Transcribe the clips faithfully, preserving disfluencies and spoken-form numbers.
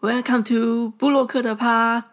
Welcome to 部落客的趴。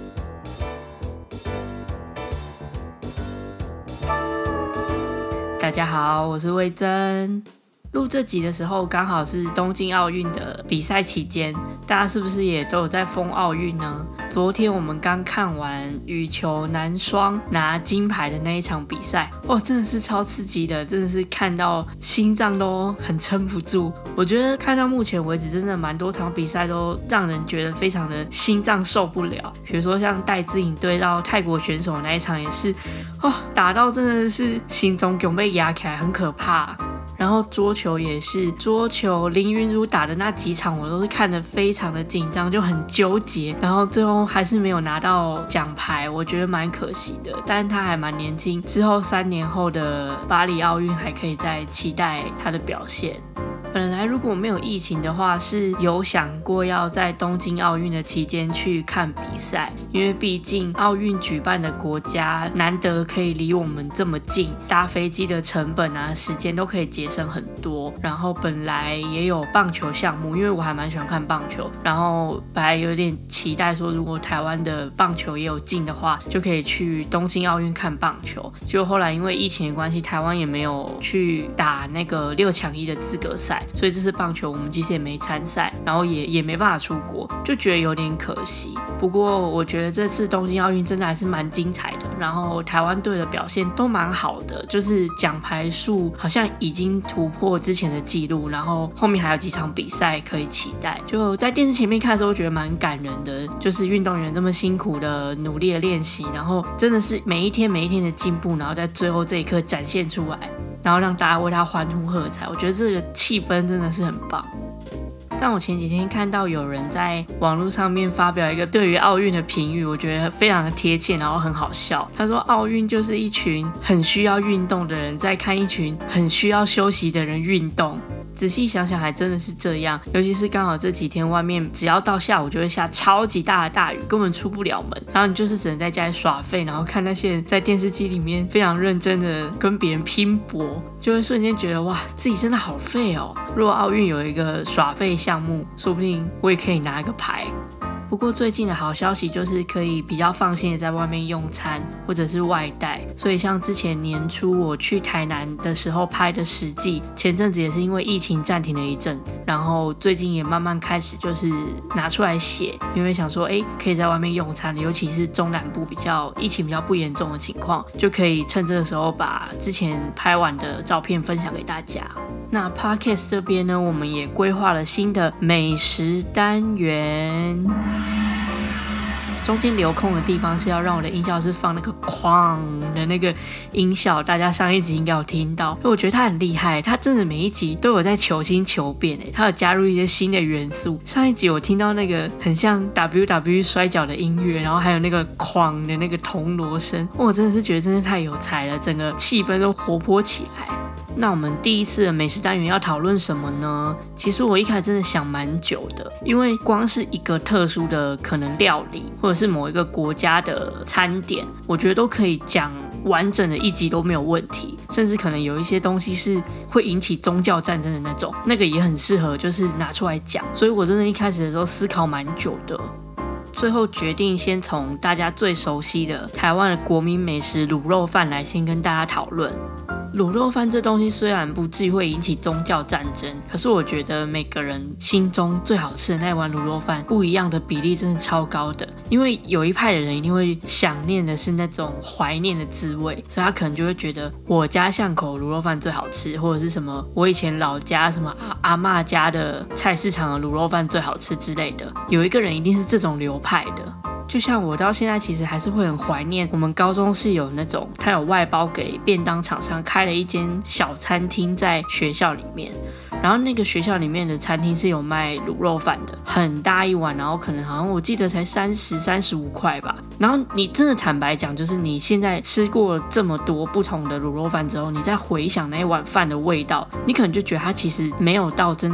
大家好，我是魏珍。录这集的时候刚好是东京奥运的比赛期间，大家是不是也都有在疯奥运呢？昨天我们刚看完羽球男双拿金牌的那一场比赛，哇，真的是超刺激的，真的是看到心脏都很撑不住。我觉得看到目前为止，真的蛮多场比赛都让人觉得非常的心脏受不了。比如说像戴资颖对到泰国选手那一场也是，哦，打到真的是心中有被压起来，很可怕。然后桌球也是，桌球林昀儒打的那几场我都是看得非常的紧张，就很纠结，然后最后还是没有拿到奖牌，我觉得蛮可惜的。但是他还蛮年轻，之后三年后的巴黎奥运还可以再期待他的表现。本来如果没有疫情的话，是有想过要在东京奥运的期间去看比赛，因为毕竟奥运举办的国家难得可以离我们这么近，搭飞机的成本啊时间都可以节省很多。然后本来也有棒球项目，因为我还蛮喜欢看棒球，然后本来有点期待说如果台湾的棒球也有进的话，就可以去东京奥运看棒球。结果后来因为疫情的关系，台湾也没有去打那个六强一的资格赛，所以这次棒球我们其实也没参赛，然后也也没办法出国，就觉得有点可惜。不过我觉得这次东京奥运真的还是蛮精彩的，然后台湾队的表现都蛮好的，就是奖牌数好像已经突破之前的纪录，然后后面还有几场比赛可以期待。就在电视前面看的时候觉得蛮感人的，就是运动员这么辛苦的努力的练习，然后真的是每一天每一天的进步，然后在最后这一刻展现出来，然后让大家为他欢呼喝彩，我觉得这个气氛真的是很棒。但我前几天看到有人在网络上面发表一个对于奥运的评语，我觉得非常的贴切，然后很好笑。他说奥运就是一群很需要运动的人在看一群很需要休息的人运动。仔细想想还真的是这样，尤其是刚好这几天外面只要到下午就会下超级大的大雨，根本出不了门，然后你就是只能在家里耍废，然后看那些人在电视机里面非常认真的跟别人拼搏，就会瞬间觉得哇，自己真的好废哦。如果奥运有一个耍废项目，说不定我也可以拿一个牌。不过最近的好消息就是可以比较放心的在外面用餐或者是外带，所以像之前年初我去台南的时候拍的实际，前阵子也是因为疫情暂停了一阵子，然后最近也慢慢开始就是拿出来写，因为想说哎，可以在外面用餐，尤其是中南部比较疫情比较不严重的情况，就可以趁这个时候把之前拍完的照片分享给大家。那 Podcast 这边呢，我们也规划了新的美食单元，中间留空的地方是要让我的音效是放那个哐的那个音效，大家上一集应该有听到，因为我觉得他很厉害，他真的每一集都有在求新求变，他有加入一些新的元素。上一集我听到那个很像 W W E 摔跤的音乐，然后还有那个哐的那个铜锣声，我真的是觉得真的太有才了，整个气氛都活泼起来。那我们第一次的美食单元要讨论什么呢？其实我一开始真的想蛮久的，因为光是一个特殊的可能料理，或者是某一个国家的餐点，我觉得都可以讲完整的一集都没有问题，甚至可能有一些东西是会引起宗教战争的那种，那个也很适合就是拿出来讲，所以我真的一开始的时候思考蛮久的。最后决定先从大家最熟悉的台湾的国民美食卤肉饭来先跟大家讨论。卤肉饭这东西虽然不至于会引起宗教战争，可是我觉得每个人心中最好吃的那碗卤肉饭不一样的比例真的超高的，因为有一派的人一定会想念的是那种怀念的滋味，所以他可能就会觉得我家巷口卤肉饭最好吃，或者是什么我以前老家什么阿阿嬷家的菜市场的卤肉饭最好吃之类的，有一个人一定是这种流派的。就像我到现在其实还是会很怀念，我们高中是有那种他有外包给便当厂商开了一间小餐厅在学校里面，然后那个学校里面的餐厅是有卖卤肉饭的，很大一碗，然后可能好像我记得才三十、三十五块吧。然后你真的坦白讲，就是你现在吃过这么多不同的卤肉饭之后，你再回想那一碗饭的味道，你可能就觉得它其实没有到真的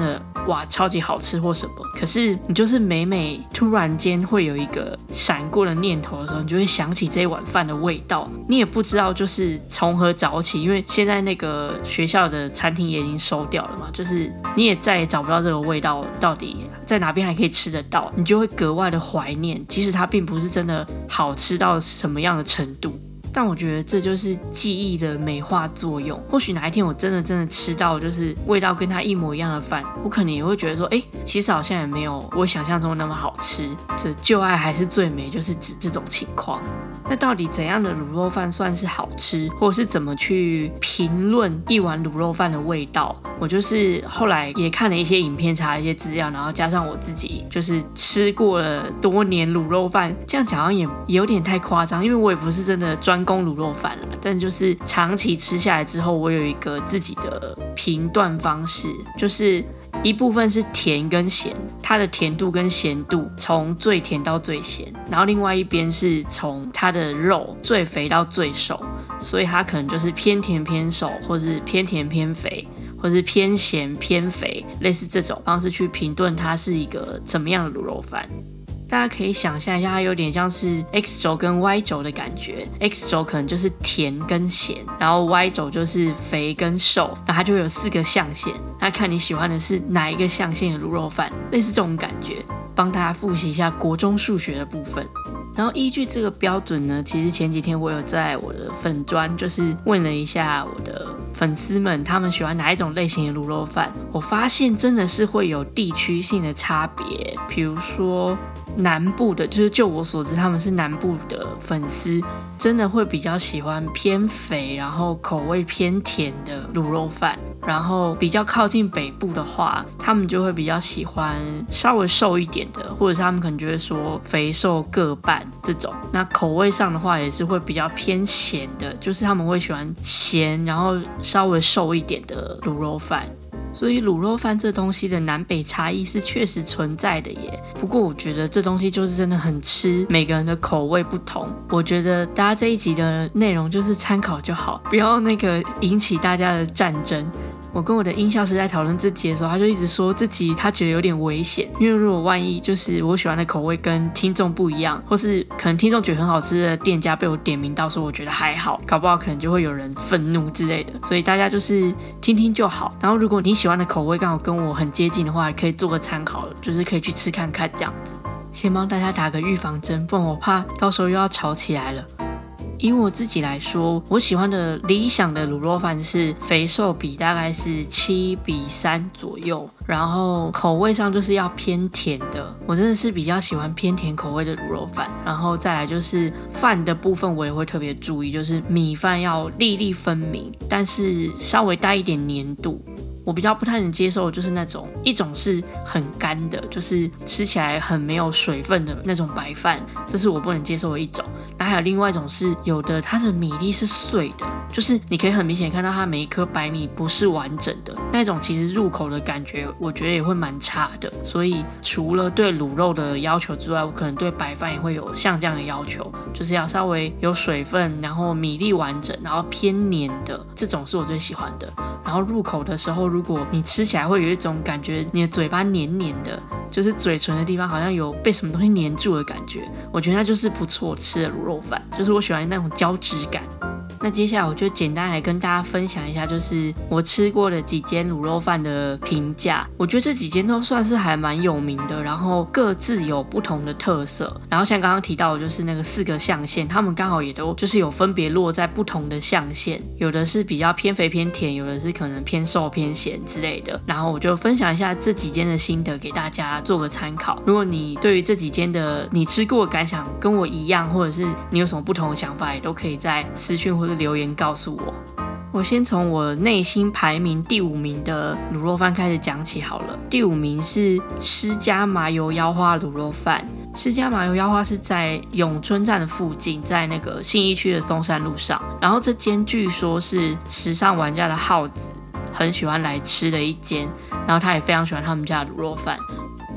哇超级好吃或什么，可是你就是每每突然间会有一个闪过的念头的时候，你就会想起这一碗饭的味道，你也不知道就是从何找起，因为现在那个学校的餐厅也已经收掉了嘛，就是你也再也找不到这个味道到底在哪边还可以吃得到，你就会格外的怀念，即使它并不是真的好吃到什么样的程度。但我觉得这就是记忆的美化作用，或许哪一天我真的真的吃到就是味道跟它一模一样的饭，我可能也会觉得说，哎，其实好像也没有我想象中那么好吃，这旧爱还是最美，就是指这种情况。那到底怎样的卤肉饭算是好吃，或者是怎么去评论一碗卤肉饭的味道？我就是后来也看了一些影片，查了一些资料，然后加上我自己就是吃过了多年卤肉饭，这样讲好像也有点太夸张，因为我也不是真的专攻卤肉饭啦，但就是长期吃下来之后，我有一个自己的评断方式，就是一部分是甜跟咸，它的甜度跟咸度从最甜到最咸，然后另外一边是从它的肉最肥到最瘦，所以它可能就是偏甜偏瘦，或是偏甜偏肥，或是偏咸偏肥，类似这种方式去评论它是一个怎么样的卤肉饭。大家可以想象一下，它有点像是 X 轴跟 Y 轴的感觉。X 轴可能就是甜跟咸，然后 Y 轴就是肥跟瘦，那它就会有四个象限。那看你喜欢的是哪一个象限的卤肉饭，类似这种感觉。帮大家复习一下国中数学的部分。然后依据这个标准呢，其实前几天我有在我的粉专就是问了一下我的粉丝们，他们喜欢哪一种类型的卤肉饭。我发现真的是会有地区性的差别，比如说南部的，就是就我所知他们是南部的粉丝，真的会比较喜欢偏肥然后口味偏甜的卤肉饭。然后比较靠近北部的话，他们就会比较喜欢稍微瘦一点的，或者是他们可能就会说肥瘦各半这种。那口味上的话也是会比较偏咸的，就是他们会喜欢咸然后稍微瘦一点的卤肉饭。所以卤肉饭这东西的南北差异是确实存在的耶。不过我觉得这东西就是真的很吃每个人的口味不同，我觉得大家这一集的内容就是参考就好，不要那个引起大家的战争。我跟我的音效师在讨论这集的时候，他就一直说自己他觉得有点危险，因为如果万一就是我喜欢的口味跟听众不一样，或是可能听众觉得很好吃的店家被我点名到说我觉得还好，搞不好可能就会有人愤怒之类的，所以大家就是听听就好。然后如果你喜欢的口味刚好跟我很接近的话，可以做个参考，就是可以去吃看看这样子。先帮大家打个预防针，不然我怕到时候又要吵起来了。以我自己来说，我喜欢的理想的卤肉饭是肥瘦比大概是七比三左右，然后口味上就是要偏甜的，我真的是比较喜欢偏甜口味的卤肉饭。然后再来就是饭的部分，我也会特别注意，就是米饭要粒粒分明，但是稍微带一点黏度。我比较不太能接受就是那种一种是很干的，就是吃起来很没有水分的那种白饭，这是我不能接受的一种。那还有另外一种是有的它的米粒是碎的，就是你可以很明显看到它每一颗白米不是完整的那种，其实入口的感觉我觉得也会蛮差的。所以除了对卤肉的要求之外，我可能对白饭也会有像这样的要求，就是要稍微有水分，然后米粒完整，然后偏黏的，这种是我最喜欢的。然后入口的时候，如果你吃起来会有一种感觉你的嘴巴黏黏的，就是嘴唇的地方好像有被什么东西黏住的感觉，我觉得那就是不错吃的卤肉饭，就是我喜欢那种胶质感。那接下来我就简单来跟大家分享一下，就是我吃过的几间卤肉饭的评价。我觉得这几间都算是还蛮有名的，然后各自有不同的特色。然后像刚刚提到的就是那个四个象限，他们刚好也都就是有分别落在不同的象限，有的是比较偏肥偏甜，有的是可能偏瘦偏咸之类的。然后我就分享一下这几间的心得给大家做个参考。如果你对于这几间的你吃过的感想跟我一样，或者是你有什么不同的想法，也都可以在私讯或者留言告诉我。我先从我内心排名第五名的卤肉饭开始讲起好了。第五名是施家麻油腰花卤肉饭。施家麻油腰花是在永春站的附近，在那个信义区的松山路上。然后这间据说是时尚玩家的浩子很喜欢来吃的一间，然后他也非常喜欢他们家的卤肉饭。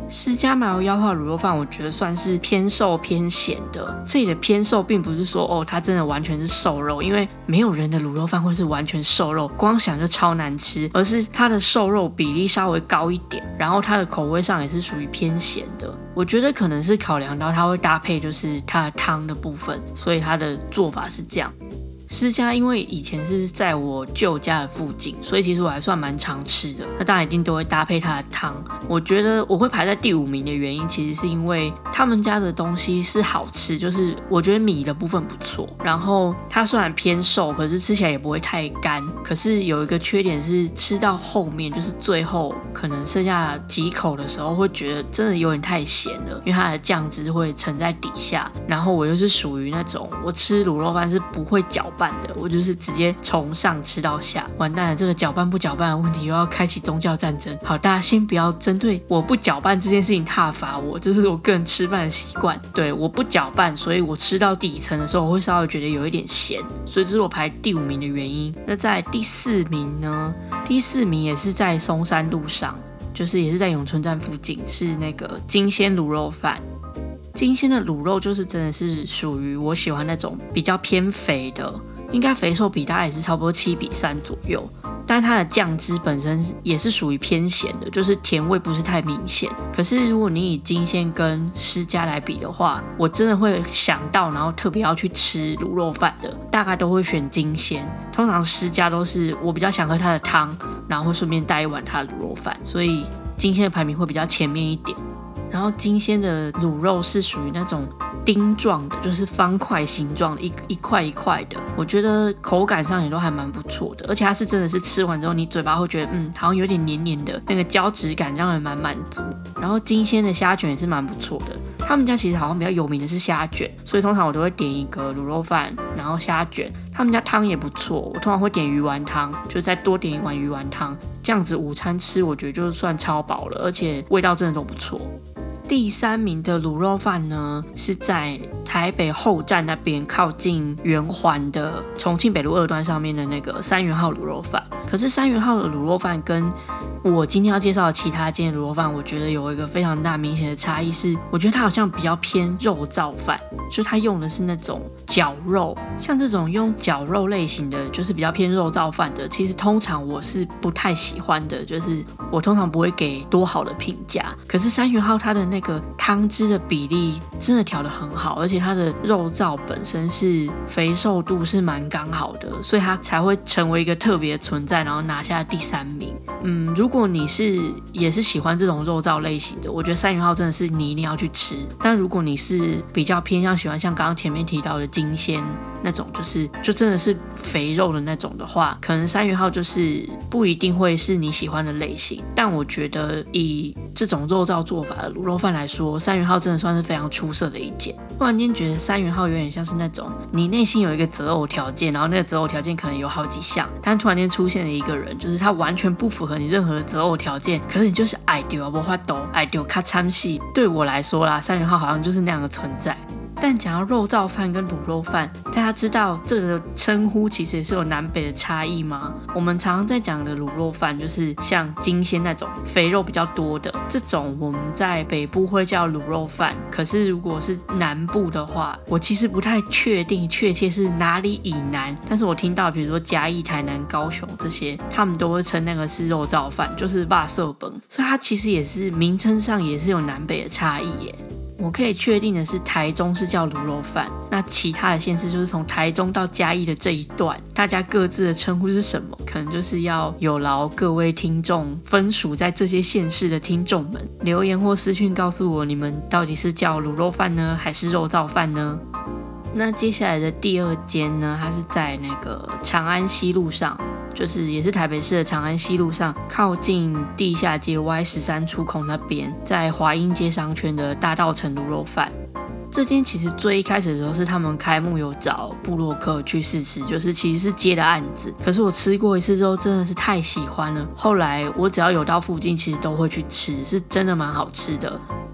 施家麻油腰化卤肉饭我觉得算是偏瘦偏咸的，这里的偏瘦并不是说哦它真的完全是瘦肉，因为没有人的卤肉饭会是完全瘦肉，光想就超难吃，而是它的瘦肉比例稍微高一点，然后它的口味上也是属于偏咸的。我觉得可能是考量到它会搭配就是它的汤的部分，所以它的做法是这样。施家因为以前是在我舅家的附近，所以其实我还算蛮常吃的，那当然一定都会搭配它的汤。我觉得我会排在第五名的原因，其实是因为他们家的东西是好吃，就是我觉得米的部分不错，然后它虽然偏瘦，可是吃起来也不会太干。可是有一个缺点是吃到后面，就是最后可能剩下几口的时候，会觉得真的有点太咸了，因为它的酱汁会沉在底下。然后我又是属于那种我吃卤肉饭是不会搅拌的，我就是直接从上吃到下。完蛋了，这个搅拌不搅拌的问题又要开启宗教战争。好，大家先不要针对我不搅拌这件事情挞伐我，这是我个人吃饭的习惯。对，我不搅拌，所以我吃到底层的时候，我会稍微觉得有一点咸，所以这是我排第五名的原因。那在第四名呢？第四名也是在松山路上，就是也是在永春站附近，是那个金鲜卤肉饭。金鲜的卤肉就是真的是属于我喜欢那种比较偏肥的，应该肥瘦比大概也是差不多七比三左右，但它的酱汁本身也是属于偏咸的，就是甜味不是太明显。可是如果你以金鲜跟施家来比的话，我真的会想到然后特别要去吃卤肉饭的，大概都会选金鲜。通常施家都是我比较想喝它的汤，然后会顺便带一碗它的卤肉饭，所以金鲜的排名会比较前面一点。然后金鲜的卤肉是属于那种丁状的，就是方块形状的，一一块一块的，我觉得口感上也都还蛮不错的，而且它是真的是吃完之后你嘴巴会觉得嗯好像有点黏黏的，那个胶质感让人蛮满足。然后金鲜的虾卷也是蛮不错的，他们家其实好像比较有名的是虾卷，所以通常我都会点一个卤肉饭，然后虾卷。他们家汤也不错，我通常会点鱼丸汤，就再多点一碗鱼丸汤，这样子午餐吃我觉得就算超饱了，而且味道真的都不错。第三名的卤肉饭呢，是在台北后站那边靠近圆环的重庆北路二段上面的那个三元号卤肉饭。可是三元号的卤肉饭跟我今天要介绍的其他间的卤肉饭，我觉得有一个非常大明显的差异是，我觉得它好像比较偏肉燥饭，就它用的是那种绞肉，像这种用绞肉类型的，就是比较偏肉燥饭的，其实通常我是不太喜欢的，就是我通常不会给多好的评价。可是三元号它的那个汤汁的比例真的调得很好，而且它的肉燥本身是肥瘦度是蛮刚好的，所以它才会成为一个特别的存在，然后拿下第三名。嗯，如果你是也是喜欢这种肉燥类型的，我觉得三元号真的是你一定要去吃。但如果你是比较偏向喜欢像刚刚前面提到的金鲜那种，就是就真的是肥肉的那种的话，可能三元号就是不一定会是你喜欢的类型。但我觉得以这种肉燥做法的卤肉饭来说，三元号真的算是非常出色的一件。突然间觉得三元号有点像是那种你内心有一个择偶条件，然后那个择偶条件可能有好几项，但突然间出现了一个人，就是他完全不符合你任何择偶条件，可是你就是爱丢啊，没法度爱丢卡参戏。对我来说啦，三元号好像就是那样的存在。但讲到肉燥饭跟卤肉饭，大家知道这个称呼其实也是有南北的差异吗？我们常常在讲的卤肉饭就是像金鲜那种肥肉比较多的，这种我们在北部会叫卤肉饭，可是如果是南部的话，我其实不太确定确切是哪里以南，但是我听到比如说嘉义、台南、高雄这些，他们都会称那个是肉燥饭，就是肉燥饭，所以它其实也是名称上也是有南北的差异耶。我可以确定的是，台中是叫卤肉饭，那其他的县市就是从台中到嘉义的这一段，大家各自的称呼是什么？可能就是要有劳各位听众分属在这些县市的听众们留言或私讯告诉我，你们到底是叫卤肉饭呢，还是肉燥饭呢？那接下来的第二间呢，它是在那个长安西路上，就是也是台北市的长安西路上，靠近地下街 Y 十三 出口那边，在华阴街商圈的大稻埕卤肉饭。这间其实最一开始的时候是他们开幕有找部落客去试吃，就是其实是接的案子，可是我吃过一次之后真的是太喜欢了，后来我只要有到附近其实都会去吃，是真的蛮好吃的。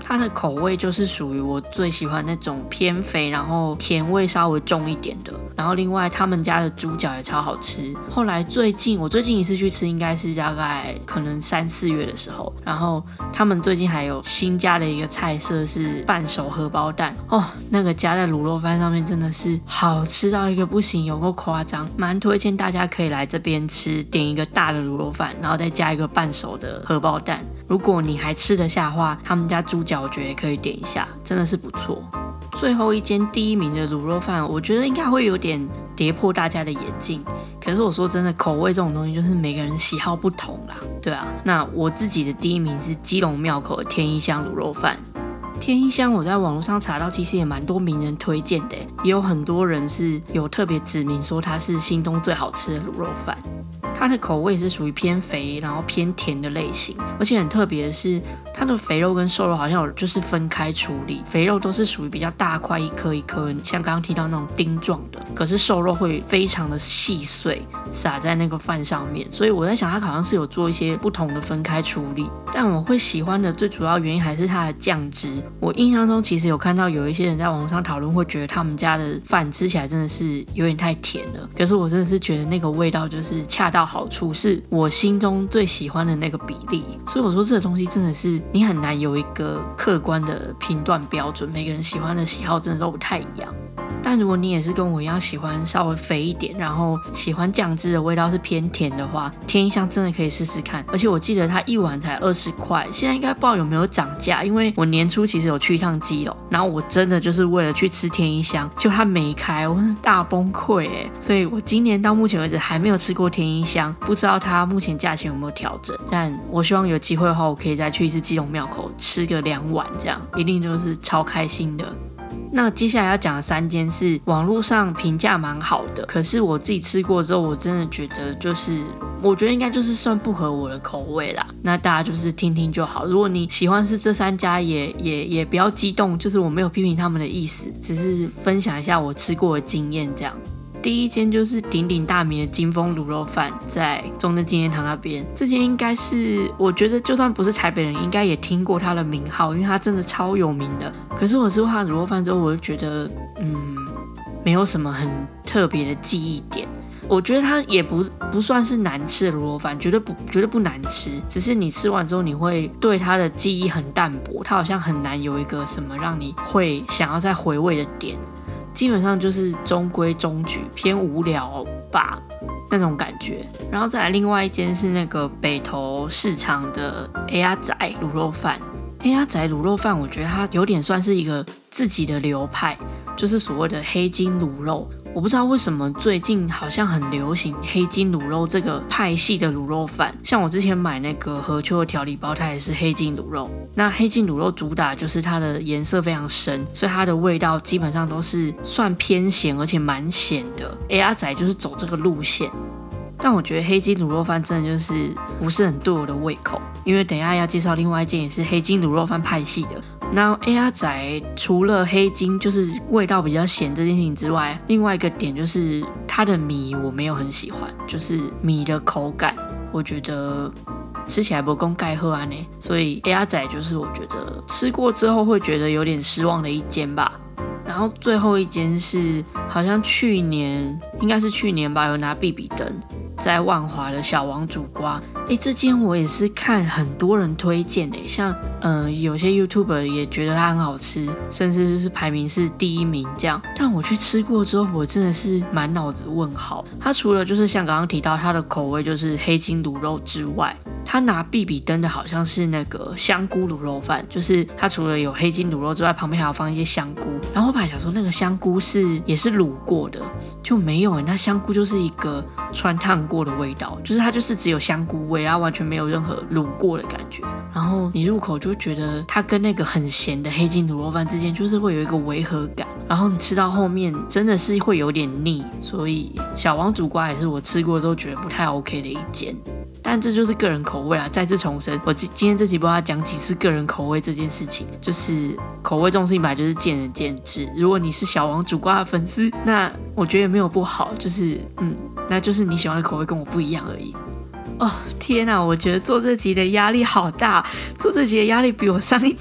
它的口味就是属于我最喜欢那种偏肥，然后甜味稍微重一点的。然后另外他们家的猪脚也超好吃。后来最近我最近一次去吃应该是大概可能三四月的时候，然后他们最近还有新加的一个菜色是半熟荷包蛋哦，那个加在卤肉饭上面真的是好吃到一个不行，有够夸张，蛮推荐大家可以来这边吃，点一个大的卤肉饭，然后再加一个半熟的荷包蛋。如果你还吃得下的话，他们家猪脚我觉得也可以点一下，真的是不错。最后一间第一名的卤肉饭，我觉得应该会有点跌破大家的眼镜。可是我说真的，口味这种东西就是每个人喜好不同啦，对啊。那我自己的第一名是基隆庙口的天一香卤肉饭。天一香我在网络上查到，其实也蛮多名人推荐的，也有很多人是有特别指明说它是心中最好吃的卤肉饭。它的口味是属于偏肥然后偏甜的类型，而且很特别的是它的肥肉跟瘦肉好像有就是分开处理，肥肉都是属于比较大块一颗一颗，像刚刚提到那种丁状的，可是瘦肉会非常的细碎撒在那个饭上面，所以我在想它好像是有做一些不同的分开处理。但我会喜欢的最主要原因还是它的酱汁。我印象中其实有看到有一些人在网上讨论，会觉得他们家的饭吃起来真的是有点太甜了，可是我真的是觉得那个味道就是恰到好处，是我心中最喜欢的那个比例。所以我说这个东西真的是你很难有一个客观的评断标准，每个人喜欢的喜好真的都不太一样。但如果你也是跟我一样喜欢稍微肥一点，然后喜欢酱汁的味道是偏甜的话，天一香真的可以试试看。而且我记得它一碗才二十块，现在应该不知道有没有涨价，因为我年初其实有去一趟基隆，然后我真的就是为了去吃天一香，就它没开，我是大崩溃耶。所以我今年到目前为止还没有吃过天一香，不知道它目前价钱有没有调整，但我希望有机会的话，我可以再去一次基隆庙口吃个两碗，这样一定就是超开心的。那接下来要讲的三间是网络上评价蛮好的，可是我自己吃过之后，我真的觉得就是我觉得应该就是算不合我的口味啦。那大家就是听听就好，如果你喜欢是这三家也也也不要激动，就是我没有批评他们的意思，只是分享一下我吃过的经验这样。第一间就是鼎鼎大名的金峰卤肉饭，在中正纪念堂那边。这间应该是我觉得就算不是台北人应该也听过它的名号，因为它真的超有名的。可是我吃过它的卤肉饭之后，我就觉得嗯没有什么很特别的记忆点。我觉得它也不不算是难吃的卤肉饭，绝对不绝对不难吃，只是你吃完之后你会对它的记忆很淡薄，它好像很难有一个什么让你会想要再回味的点。基本上就是中规中矩，偏无聊吧那种感觉。然后再来另外一间是那个北投市场的 A 鸭仔卤肉饭。A 鸭仔卤肉饭我觉得它有点算是一个自己的流派，就是所谓的黑金卤肉。我不知道为什么最近好像很流行黑金卤肉这个派系的卤肉饭，像我之前买那个和秋的调理包，它也是黑金卤肉。那黑金卤肉主打就是它的颜色非常深，所以它的味道基本上都是算偏咸，而且蛮咸的。A 鸭仔就是走这个路线。但我觉得黑金卤肉饭真的就是不是很对我的胃口，因为等一下要介绍另外一间也是黑金卤肉饭派系的。那 A 鸭仔除了黑金就是味道比较咸这件事情之外，另外一个点就是它的米我没有很喜欢，就是米的口感我觉得吃起来不够盖喝安呢，所以 A 鸭仔就是我觉得吃过之后会觉得有点失望的一间吧。然后最后一间是好像去年应该是去年吧，有拿必比登在万华的小王煮瓜。诶，这间我也是看很多人推荐的，像呃有些 YouTuber 也觉得它很好吃，甚至是排名是第一名这样。但我去吃过之后，我真的是满脑子问号。它除了就是像刚刚提到它的口味就是黑金卤肉之外，他拿必比登的好像是那个香菇卤肉饭，就是他除了有黑金卤肉之外，旁边还要放一些香菇。然后我本来想说那个香菇是也是卤过的，就没有耶，那香菇就是一个穿烫过的味道，就是它就是只有香菇味，然后完全没有任何卤过的感觉。然后你入口就觉得它跟那个很咸的黑金卤肉饭之间就是会有一个违和感，然后你吃到后面真的是会有点腻，所以小王煮瓜也是我吃过之后觉得不太 OK 的一间。但这就是个人口味啊！再次重申，我今天这集不知道讲几次个人口味这件事情，就是口味这种事情本来就是见仁见智。如果你是小王煮瓜的粉丝，那我觉得也没有不好，就是嗯，那就是你喜欢的口味跟我不一样而已。哦天啊，我觉得做这集的压力好大，做这集的压力比我上一集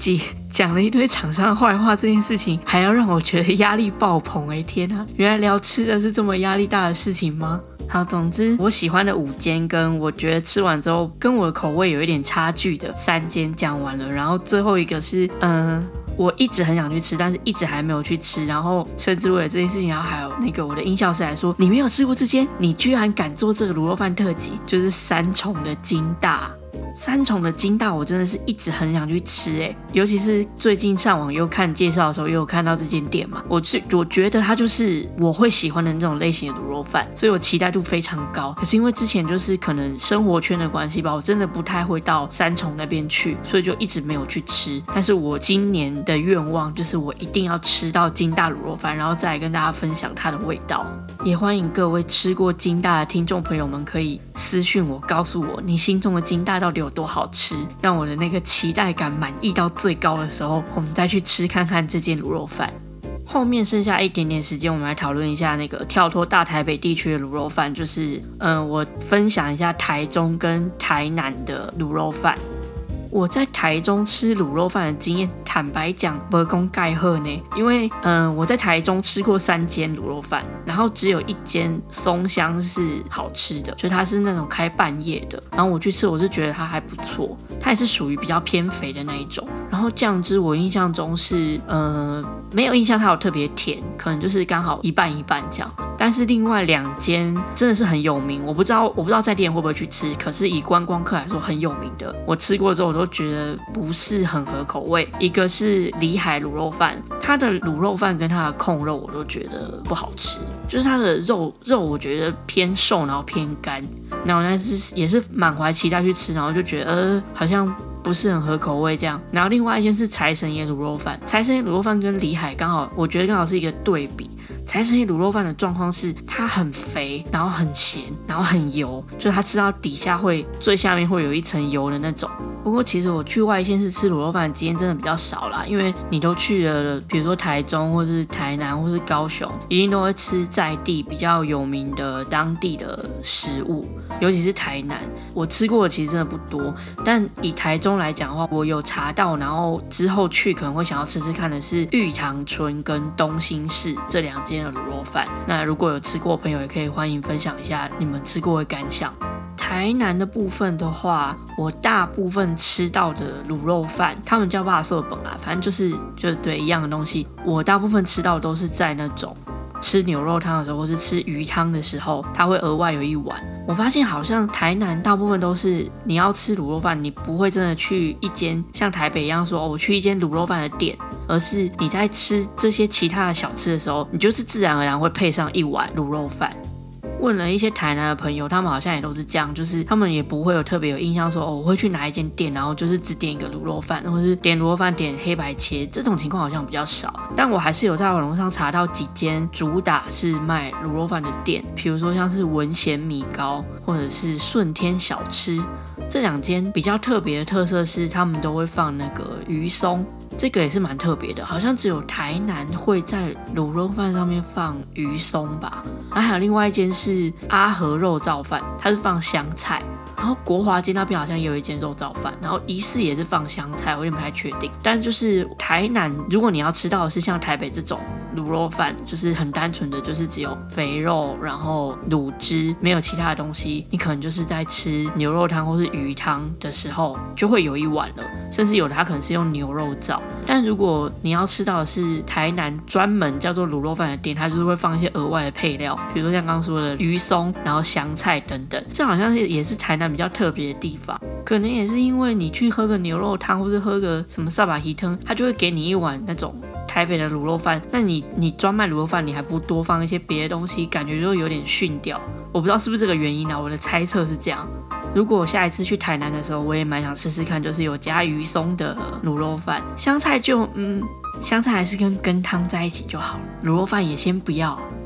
讲了一堆厂商坏话，这件事情还要让我觉得压力爆棚哎！天啊，原来聊吃的是这么压力大的事情吗？好，总之我喜欢的五间跟我觉得吃完之后跟我的口味有一点差距的三间讲完了，然后最后一个是嗯、呃，我一直很想去吃，但是一直还没有去吃，然后甚至为了这件事情，然后还有那个我的音效师来说，你没有吃过这间，你居然敢做这个卤肉饭特辑，就是三重的金大。三重的金大我真的是一直很想去吃哎，尤其是最近上网又看介绍的时候，又有看到这间店嘛，我我觉得它就是我会喜欢的那种类型的卤肉饭，所以我期待度非常高。可是因为之前就是可能生活圈的关系吧，我真的不太会到三重那边去，所以就一直没有去吃。但是我今年的愿望就是我一定要吃到金大卤肉饭，然后再来跟大家分享它的味道。也欢迎各位吃过金大的听众朋友们可以私讯我，告诉我你心中的金大到底有多好吃，让我的那个期待感满意到最高的时候，我们再去吃看看这间卤肉饭。后面剩下一点点时间，我们来讨论一下那个跳脱大台北地区的卤肉饭，就是嗯、呃，我分享一下台中跟台南的卤肉饭。我在台中吃卤肉饭的经验，坦白讲没讲盖好呢，因为嗯、呃，我在台中吃过三间卤肉饭，然后只有一间松香是好吃的，就它是那种开半夜的，然后我去吃，我是觉得它还不错，它也是属于比较偏肥的那一种。然后酱汁我印象中是呃没有印象它有特别甜，可能就是刚好一半一半这样。但是另外两间真的是很有名，我不知道我不知道在地人会不会去吃，可是以观光客来说很有名的，我吃过之后我都觉得不是很合口味。一个是里海卤肉饭，它的卤肉饭跟它的控肉我都觉得不好吃，就是它的肉肉我觉得偏瘦，然后偏干，然后但是也是满怀期待去吃，然后就觉得呃好像不是很合口味这样。然后另外一间是财神爷卤肉饭，财神爷卤肉饭跟里海刚好我觉得刚好是一个对比。财神爷卤肉饭的状况是它很肥，然后很咸，然后很油，就是它吃到底下会最下面会有一层油的那种。不过其实我去外县市吃卤肉饭的经验真的比较少啦，因为你都去了比如说台中或是台南或是高雄，一定都会吃在地比较有名的当地的食物，尤其是台南我吃过的其实真的不多。但以台中来讲的话，我有查到，然后之后去可能会想要吃吃看的是玉堂春跟东兴市这两间的卤肉饭。那如果有吃过的朋友也可以欢迎分享一下你们吃过的感想。台南的部分的话，我大部分吃到的卤肉饭，他们叫肉色本啦，反正就是就对一样的东西。我大部分吃到都是在那种吃牛肉汤的时候，或是吃鱼汤的时候，它会额外有一碗。我发现好像台南大部分都是你要吃卤肉饭，你不会真的去一间像台北一样说、哦、我去一间卤肉饭的店，而是你在吃这些其他的小吃的时候，你就是自然而然会配上一碗卤肉饭。问了一些台南的朋友，他们好像也都是这样，就是他们也不会有特别有印象说哦，我会去哪一间店，然后就是只点一个卤肉饭，或是点卤肉饭点黑白切，这种情况好像比较少。但我还是有在网络上查到几间主打是卖卤肉饭的店，比如说像是文贤米糕或者是顺天小吃，这两间比较特别的特色是他们都会放那个鱼松，这个也是蛮特别的，好像只有台南会在卤肉饭上面放鱼松吧。然后还有另外一间是阿和肉燥饭，它是放香菜。然后国华街那边好像也有一间肉燥饭，然后疑似也是放香菜，我有点不太确定。但就是台南，如果你要吃到的是像台北这种卤肉饭，就是很单纯的，就是只有肥肉，然后卤汁，没有其他的东西，你可能就是在吃牛肉汤或是鱼汤的时候就会有一碗了，甚至有的它可能是用牛肉燥。但如果你要吃到的是台南专门叫做卤肉饭的店，它就是会放一些额外的配料，比如说像刚刚说的鱼松，然后香菜等等，这好像是也是台南比较特别的地方。可能也是因为你去喝个牛肉汤或是喝个什么萨巴鱼汤，它就会给你一碗那种台北的卤肉饭，那你你专卖卤肉饭你还不多放一些别的东西，感觉就有点逊掉。我不知道是不是这个原因啊，我的猜测是这样。如果我下一次去台南的时候，我也蛮想试试看，就是有加鱼松的卤肉饭，香菜就嗯，香菜还是跟羹汤在一起就好了，卤肉饭也先不要。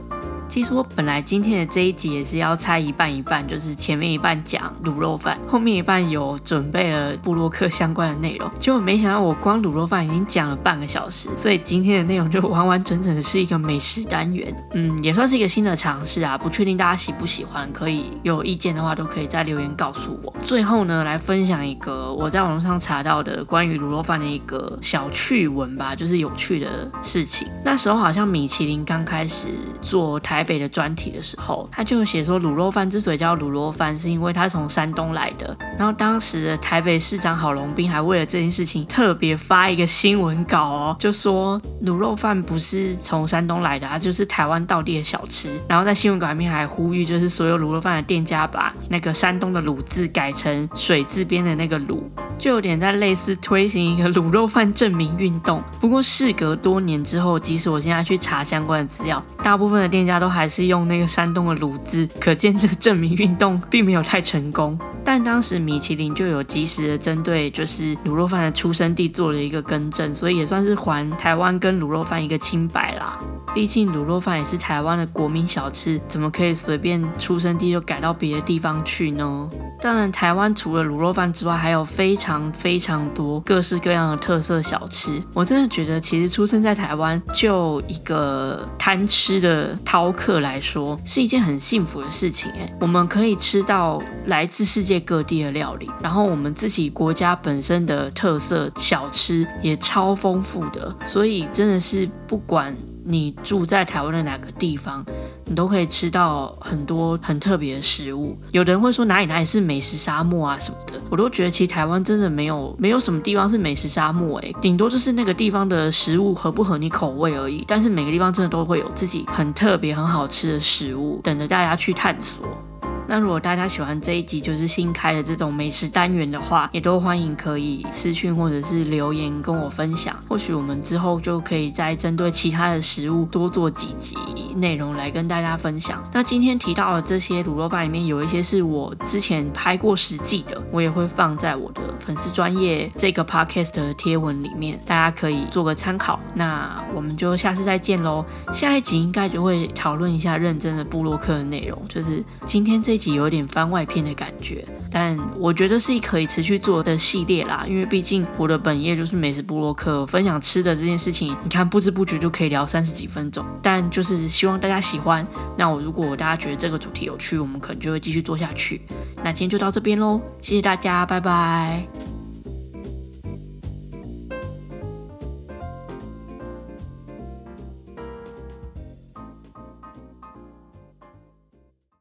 其实我本来今天的这一集也是要拆一半一半，就是前面一半讲卤肉饭，后面一半有准备了部落客相关的内容，结果没想到我光卤肉饭已经讲了半个小时，所以今天的内容就完完整整的是一个美食单元。嗯，也算是一个新的尝试啊，不确定大家喜不喜欢，可以有意见的话都可以在留言告诉我。最后呢，来分享一个我在网络上查到的关于卤肉饭的一个小趣闻吧，就是有趣的事情。那时候好像米其林刚开始做台北的专题的时候，他就写说卤肉饭之所以叫卤肉饭，是因为它从山东来的。然后当时的台北市长郝龙斌还为了这件事情特别发一个新闻稿哦，就说卤肉饭不是从山东来的，它就是台湾道地的小吃。然后在新闻稿里面还呼吁，就是所有卤肉饭的店家把那个山东的卤字改成水字边的那个卤，就有点在类似推行一个卤肉饭证明运动。不过事隔多年之后，即使我现在去查相关的资料，大部分的店家都还是用那个山东的卤字，可见这个证明运动并没有太成功。但当时米其林就有及时的针对就是卤肉饭的出生地做了一个更正，所以也算是还台湾跟卤肉饭一个清白啦。毕竟卤肉饭也是台湾的国民小吃，怎么可以随便出生地就改到别的地方去呢？当然台湾除了卤肉饭之外，还有非常非常多各式各样的特色小吃。我真的觉得其实出生在台湾，就一个贪吃的饕客来说，是一件很幸福的事情耶。我们可以吃到来自世界各地的料理，然后我们自己国家本身的特色小吃也超丰富的，所以真的是不管你住在台湾的哪个地方，你都可以吃到很多很特别的食物。有的人会说哪里哪里是美食沙漠啊什么的，我都觉得其实台湾真的没有没有什么地方是美食沙漠欸，顶多就是那个地方的食物合不合你口味而已。但是每个地方真的都会有自己很特别很好吃的食物，等着大家去探索。那如果大家喜欢这一集就是新开的这种美食单元的话，也都欢迎可以私讯或者是留言跟我分享，或许我们之后就可以再针对其他的食物多做几集内容来跟大家分享。那今天提到的这些卤肉饭里面，有一些是我之前拍过实际的，我也会放在我的粉丝专页这个 podcast 的贴文里面，大家可以做个参考。那我们就下次再见咯。下一集应该就会讨论一下认真的部落客的内容，就是今天这有点番外篇的感觉，但我觉得是可以持续做的系列啦，因为毕竟我的本业就是美食部落客，分享吃的这件事情，你看不知不觉就可以聊三十几分钟，但就是希望大家喜欢。那我如果大家觉得这个主题有趣，我们可能就会继续做下去。那今天就到这边咯，谢谢大家，拜拜。